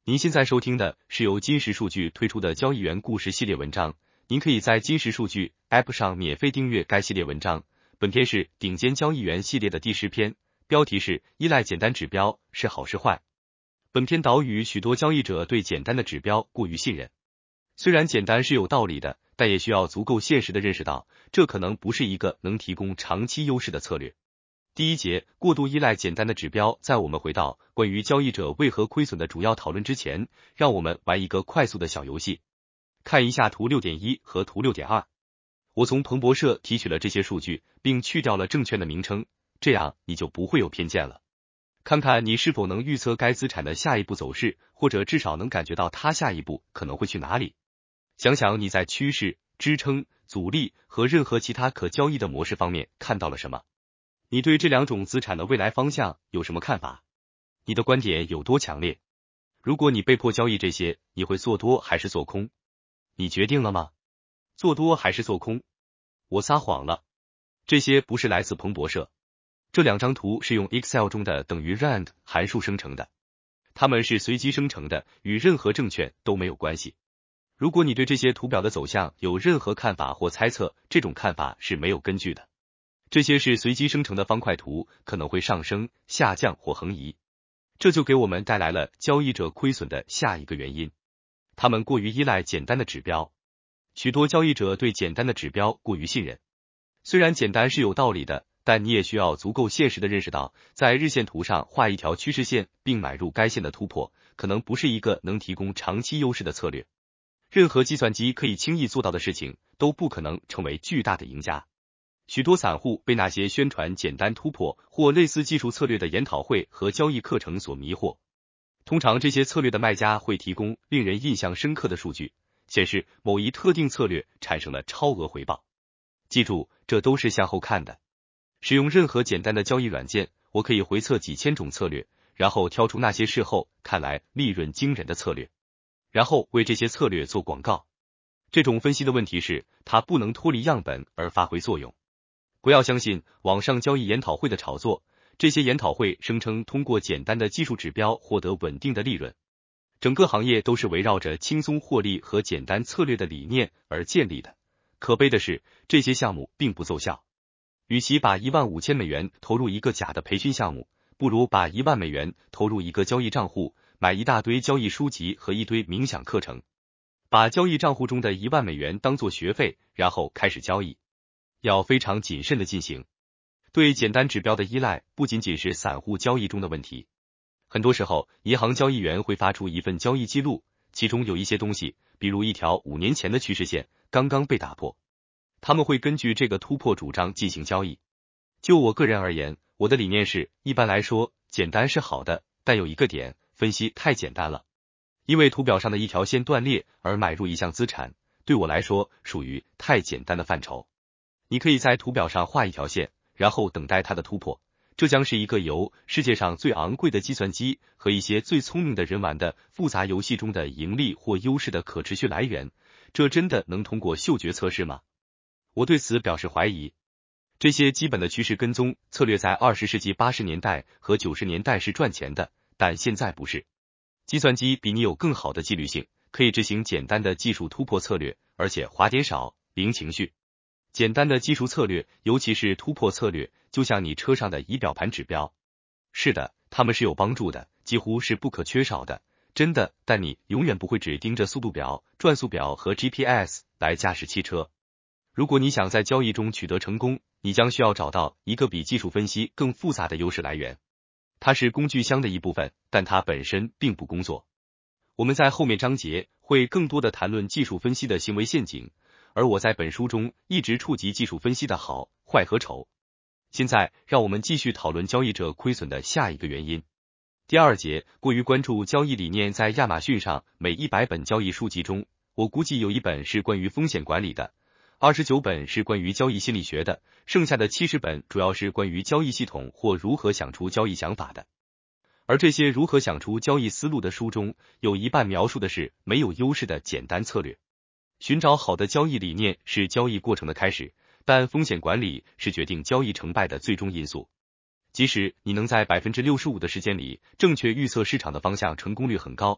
您现在收听的是由金石数据推出的交易员故事系列文章，您可以在金石数据 App 上免费订阅该系列文章。本篇是顶尖交易员系列的第10篇，标题是依赖简单指标是好是坏。本篇导语许多交易者对简单的指标过于信任，虽然简单是有道理的，但也需要足够现实的认识到，这可能不是一个能提供长期优势的策略。第一节，过度依赖简单的指标。在我们回到关于交易者为何亏损的主要讨论之前，让我们玩一个快速的小游戏。看一下图 6.1 和图 6.2。我从彭博社提取了这些数据，并去掉了证券的名称，这样你就不会有偏见了。看看你是否能预测该资产的下一步走势，或者至少能感觉到它下一步可能会去哪里。想想你在趋势、支撑、阻力和任何其他可交易的模式方面看到了什么。你对这两种资产的未来方向有什么看法？你的观点有多强烈？如果你被迫交易这些，你会做多还是做空？你决定了吗？做多还是做空？我撒谎了。这些不是来自彭博社。这两张图是用 Excel 中的等于 rand 函数生成的，它们是随机生成的，与任何证券都没有关系。如果你对这些图表的走向有任何看法或猜测，这种看法是没有根据的。这些是随机生成的方块图，可能会上升、下降或横移。这就给我们带来了交易者亏损的下一个原因。他们过于依赖简单的指标。许多交易者对简单的指标过于信任。虽然简单是有道理的，但你也需要足够现实的认识到，在日线图上画一条趋势线并买入该线的突破，可能不是一个能提供长期优势的策略。任何计算机可以轻易做到的事情，都不可能成为巨大的赢家。许多散户被那些宣传简单突破或类似技术策略的研讨会和交易课程所迷惑。通常这些策略的卖家会提供令人印象深刻的数据，显示某一特定策略产生了超额回报。记住，这都是向后看的。使用任何简单的交易软件，我可以回测几千种策略，然后挑出那些事后看来利润惊人的策略，然后为这些策略做广告。这种分析的问题是，它不能脱离样本而发挥作用。不要相信网上交易研讨会的炒作，这些研讨会声称通过简单的技术指标获得稳定的利润。整个行业都是围绕着轻松获利和简单策略的理念而建立的。可悲的是，这些项目并不奏效。与其把15000美元投入一个假的培训项目，不如把1万美元投入一个交易账户，买一大堆交易书籍和一堆冥想课程。把交易账户中的1万美元当作学费，然后开始交易。要非常谨慎的进行。对简单指标的依赖不仅仅是散户交易中的问题。很多时候，银行交易员会发出一份交易记录，其中有一些东西，比如一条5年前的趋势线刚刚被打破。他们会根据这个突破主张进行交易。就我个人而言，我的理念是，一般来说，简单是好的，但有一个点，分析太简单了。因为图表上的一条线断裂而买入一项资产，对我来说属于太简单的范畴。你可以在图表上画一条线，然后等待它的突破，这将是一个由世界上最昂贵的计算机和一些最聪明的人玩的复杂游戏中的盈利或优势的可持续来源。这真的能通过嗅觉测试吗？我对此表示怀疑。这些基本的趋势跟踪策略在20世纪80年代和90年代是赚钱的，但现在不是。计算机比你有更好的纪律性，可以执行简单的技术突破策略，而且花点少，零情绪。简单的技术策略，尤其是突破策略，就像你车上的仪表盘指标。是的，它们是有帮助的，几乎是不可缺少的，真的，但你永远不会只盯着速度表、转速表和 GPS 来驾驶汽车。如果你想在交易中取得成功，你将需要找到一个比技术分析更复杂的优势来源。它是工具箱的一部分，但它本身并不工作。我们在后面章节会更多的谈论技术分析的行为陷阱，而我在本书中一直触及技术分析的好、坏和丑。现在让我们继续讨论交易者亏损的下一个原因。第2节，过于关注交易理念。在亚马逊上每100本交易书籍中，我估计有1本是关于风险管理的，29本是关于交易心理学的，剩下的70本主要是关于交易系统或如何想出交易想法的。而这些如何想出交易思路的书中，有一半描述的是没有优势的简单策略。寻找好的交易理念是交易过程的开始，但风险管理是决定交易成败的最终因素。即使你能在65%的时间里正确预测市场的方向，成功率很高。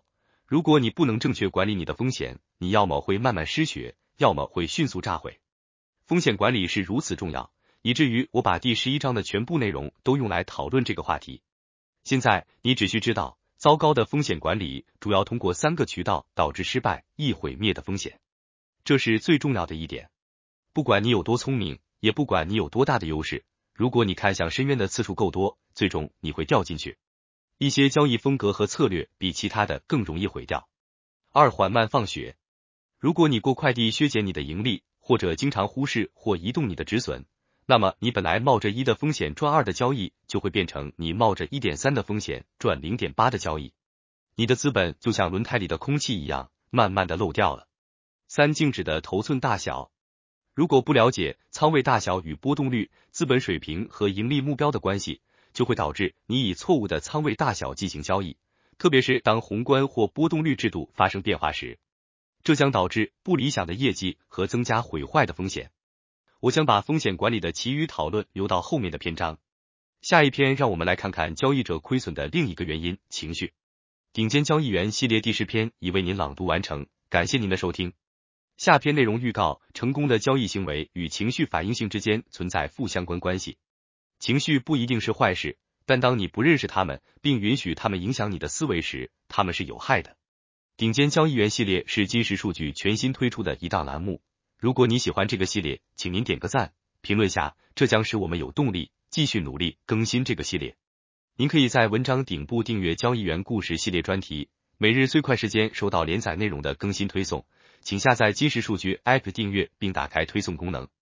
如果你不能正确管理你的风险，你要么会慢慢失血，要么会迅速炸毁。风险管理是如此重要，以至于我把第11章的全部内容都用来讨论这个话题。现在你只需知道，糟糕的风险管理主要通过3个渠道导致失败易毁灭的风险。这是最重要的一点。不管你有多聪明，也不管你有多大的优势，如果你看向深渊的次数够多，最终你会掉进去。一些交易风格和策略比其他的更容易毁掉。2. 缓慢放血。如果你过快地削减你的盈利，或者经常忽视或移动你的止损，那么你本来冒着1的风险赚2的交易，就会变成你冒着 1.3 的风险赚 0.8 的交易。你的资本就像轮胎里的空气一样，慢慢的漏掉了。3. 静止的头寸大小。如果不了解仓位大小与波动率、资本水平和盈利目标的关系，就会导致你以错误的仓位大小进行交易，特别是当宏观或波动率制度发生变化时，这将导致不理想的业绩和增加毁坏的风险。我将把风险管理的其余讨论留到后面的篇章。下一篇让我们来看看交易者亏损的另一个原因——情绪。顶尖交易员系列第10篇已为您朗读完成，感谢您的收听。下篇内容预告：成功的交易行为与情绪反应性之间存在负相关关系。情绪不一定是坏事，但当你不认识他们，并允许他们影响你的思维时，他们是有害的。顶尖交易员系列是金石数据全新推出的一档栏目。如果你喜欢这个系列，请您点个赞，评论下，这将使我们有动力继续努力更新这个系列。您可以在文章顶部订阅交易员故事系列专题，每日最快时间收到连载内容的更新推送。请下载金石数据 App 订阅并打开推送功能。